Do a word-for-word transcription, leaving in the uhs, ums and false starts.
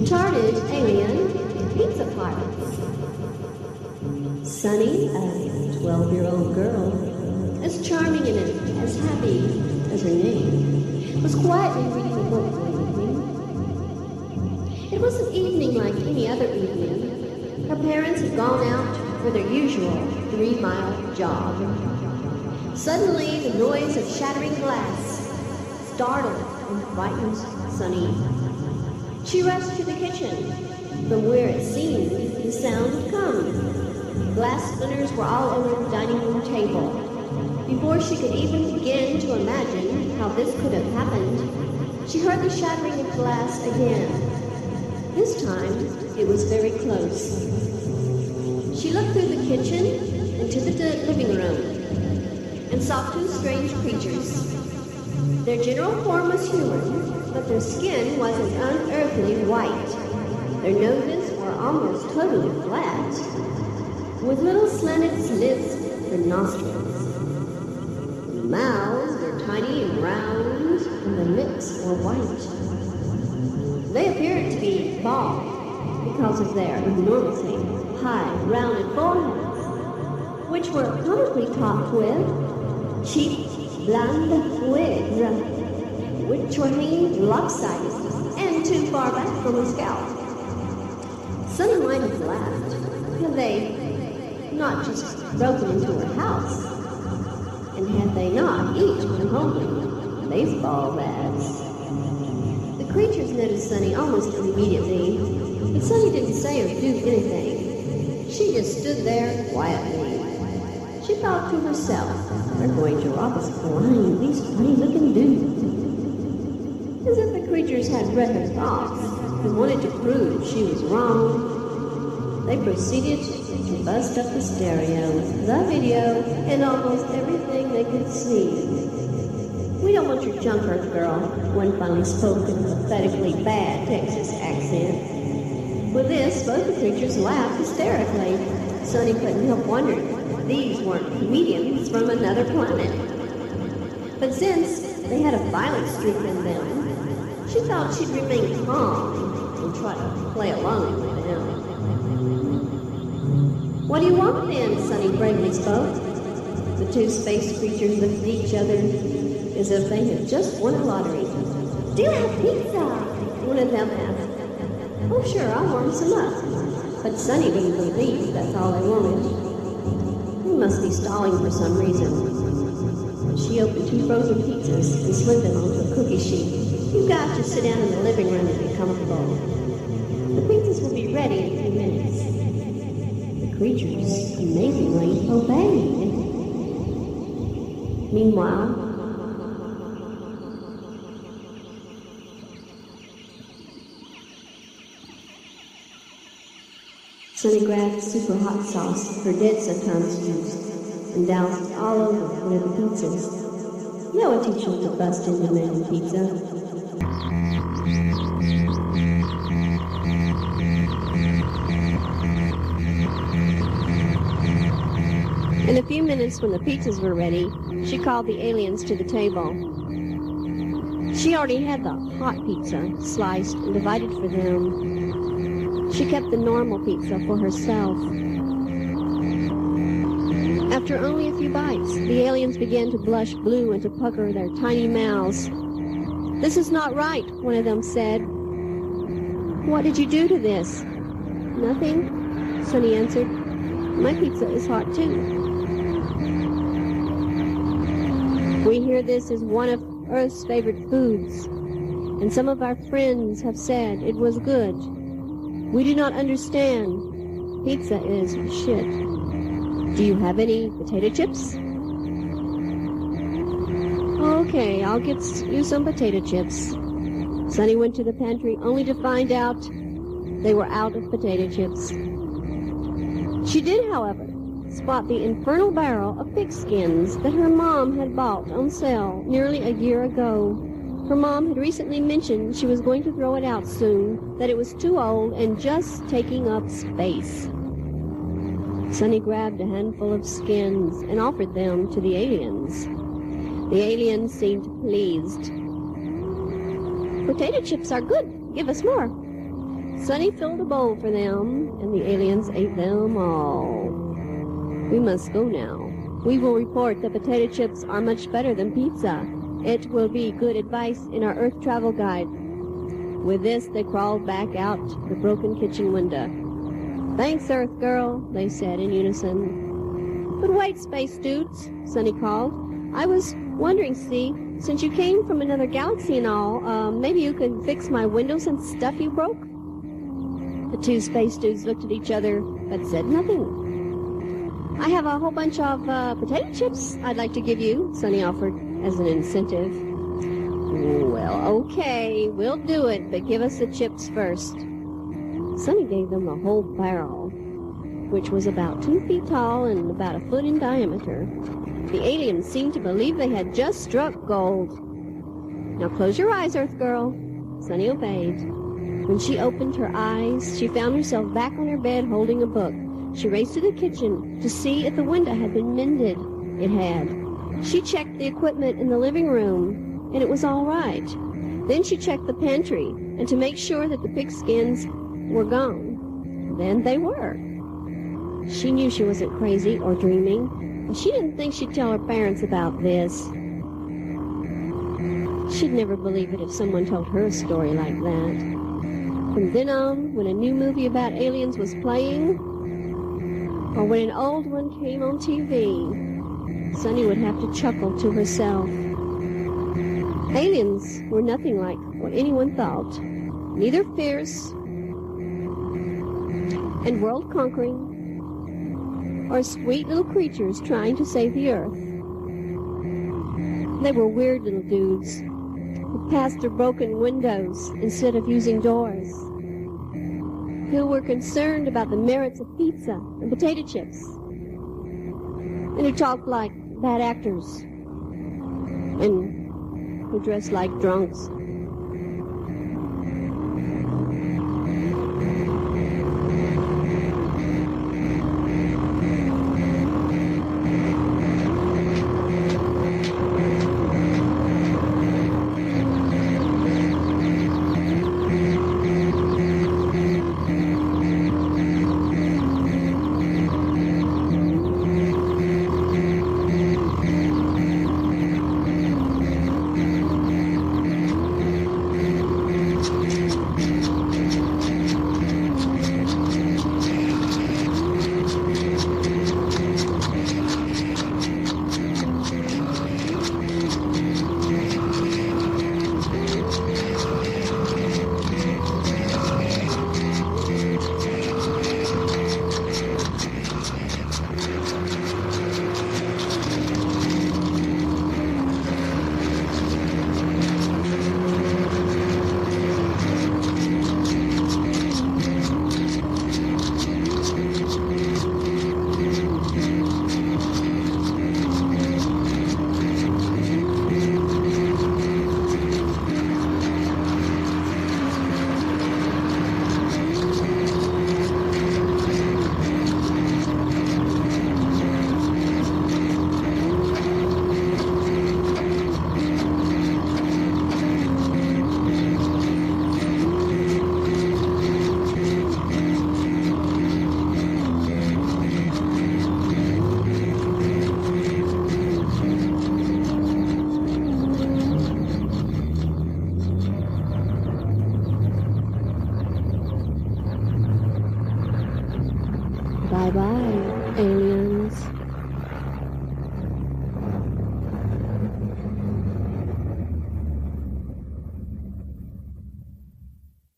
Retarded alien pizza pirates. Sunny, a twelve-year-old girl, as charming and as happy as her name, was quietly reading a book one evening. It was an evening like any other evening. Her parents had gone out for their usual three-mile jog. Suddenly, the noise of shattering glass startled and frightened Sunny. She rushed to the kitchen, from where it seemed the sound had come. Glass splinters were all over the dining room table. Before she could even begin to imagine how this could have happened, she heard the shattering of glass again. This time, it was very close. She looked through the kitchen into the living room and saw two strange creatures. Their general form was human, but their skin was an unearthly white. Their noses were almost totally flat, with little slanted slits for nostrils. The mouths were tiny and round, and the lips were white. They appeared to be bald because of their enormously high, rounded foreheads, which were comically topped with cheap, blonde wigs, which were hanging lopsided and too far back from her scalp. Sunny might have laughed had they not just broken into her house, and had they not each been holding baseball bats. The creatures noticed Sunny almost immediately, but Sunny didn't say or do anything. She just stood there quietly. She thought to herself, "They're going to rob us blind, these funny-looking dudes." As if the creatures had read her thoughts and wanted to prove she was wrong, they proceeded to bust up the stereo, the video, and almost everything they could see. "We don't want your junk, Earth girl," one finally spoke in a pathetically bad Texas accent. With this, both the creatures laughed hysterically. Sunny couldn't help wondering if these weren't comedians from another planet. But since they had a violent streak in them, she thought she'd remain calm and try to play along with them. "What do you want then?" Sunny bravely spoke. The two space creatures looked at each other as if they had just won a lottery. "Do you have pizza?" one of them asked. "Oh, sure, I'll warm some up." But Sunny didn't believe that's all they wanted. They must be stalling for some reason. She opened two frozen pizzas and slid them onto a cookie sheet. "You've got to sit down in the living room and be comfortable. The pizzas will be ready in a few minutes." The creatures amazingly obeyed. Meanwhile, Sunny grabbed super hot sauce for dead Satan's juice and doused it all over one of the pizzas. That would teach them to bust into making pizza. In a few minutes, when the pizzas were ready, she called the aliens to the table. She already had the hot pizza sliced and divided for them. She kept the normal pizza for herself. After only a few bites, the aliens began to blush blue and to pucker their tiny mouths. "This is not right," one of them said. "What did you do to this?" "Nothing," Sunny answered. "My pizza is hot too." "We hear this is one of Earth's favorite foods, and some of our friends have said it was good. We do not understand. Pizza is shit. Do you have any potato chips?" "Okay, I'll get you some potato chips." Sunny went to the pantry only to find out they were out of potato chips. She did, however, spot the infernal barrel of pig skins that her mom had bought on sale nearly a year ago. Her mom had recently mentioned she was going to throw it out soon, that it was too old and just taking up space. Sunny grabbed a handful of skins and offered them to the aliens. The aliens seemed pleased. "Potato chips are good. Give us more." Sonny filled a bowl for them, and the aliens ate them all. We must go now. We will report that potato chips are much better than pizza. It will be good advice in our Earth travel guide. With this, they crawled back out the broken kitchen window. Thanks, Earth Girl, they said in unison. But wait, Space Dudes, Sonny called. I was wondering, see, since you came from another galaxy and all, uh, maybe you could fix my windows and stuff you broke? The two Space Dudes looked at each other, but said nothing. I have a whole bunch of uh, potato chips I'd like to give you, Sonny offered as an incentive. Well, okay, we'll do it, but give us the chips first. Sonny gave them the whole barrel, which was about two feet tall and about a foot in diameter. The aliens seemed to believe they had just struck gold. Now close your eyes, Earth Girl. Sonny obeyed. When she opened her eyes, she found herself back on her bed holding a book. She raced to the kitchen to see if the window had been mended. It had. She checked the equipment in the living room, and it was all right. Then she checked the pantry, and to make sure that the pigskins were gone. Then they were. She knew she wasn't crazy or dreaming, but she didn't think she'd tell her parents about this. She'd never believe it if someone told her a story like that. From then on, when a new movie about aliens was playing, or when an old one came on T V, Sonny would have to chuckle to herself. Aliens were nothing like what anyone thought, neither fierce and world-conquering or sweet little creatures trying to save the earth. They were weird little dudes who passed through broken windows instead of using doors, who were concerned about the merits of pizza and potato chips, and who talked like bad actors, and who dressed like drunks. Bye-bye.